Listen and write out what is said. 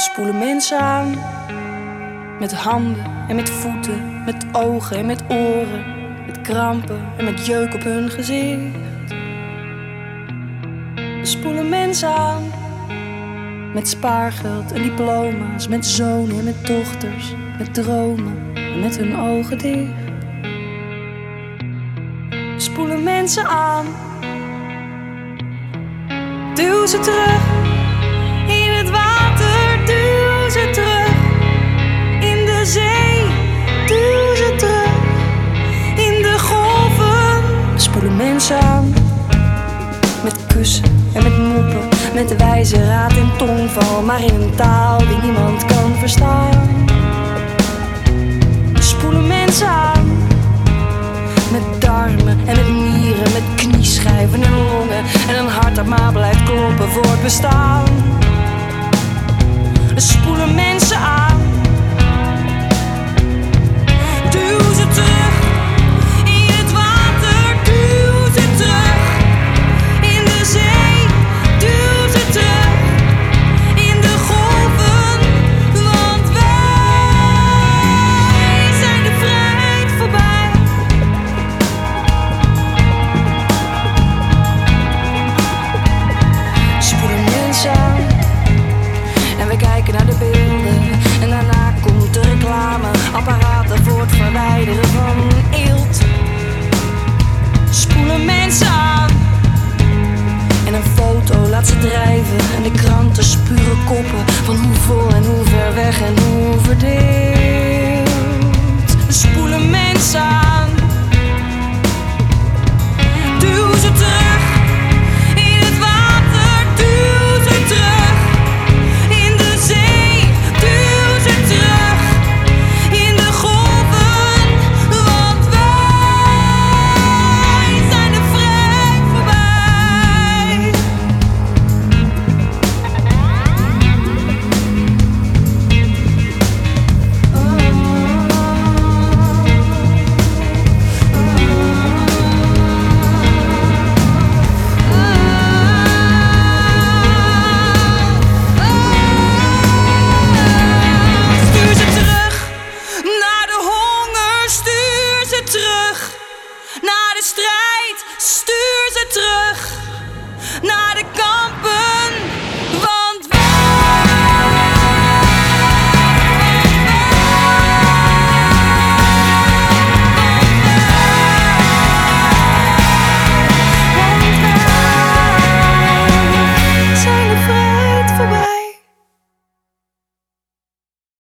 spoelen mensen aan. Met handen en met voeten, met ogen en met oren, met krampen en met jeuk op hun gezicht. We spoelen mensen aan. Met spaargeld en diploma's, met zonen en met dochters, met dromen en met hun ogen dicht. We spoelen mensen aan. Duw ze terug in het water, duw ze terug in de zee, duw ze terug in de golven. We spoelen mensen aan. Met kussen en met moppen, met wijze raad en tongval, maar in een taal die niemand kan verstaan. We spoelen mensen aan. Met darmen en met nieren, met knieschijven en longen en een hart dat maar blijft kloppen voor het bestaan. We spoelen mensen aan. Duw ze terug in het water, duw ze terug in de zee, duw ze terug in de golven, want wij zijn de vrijheid voorbij. Spoelen mensen aan en we kijken naar de beelden en daarna komt de reclame, apparaten voor het verwijderen van eelt. Spoelen mensen aan en een foto laat ze drijven en de kranten spuren koppen van hoe vol en hoe ver weg en hoe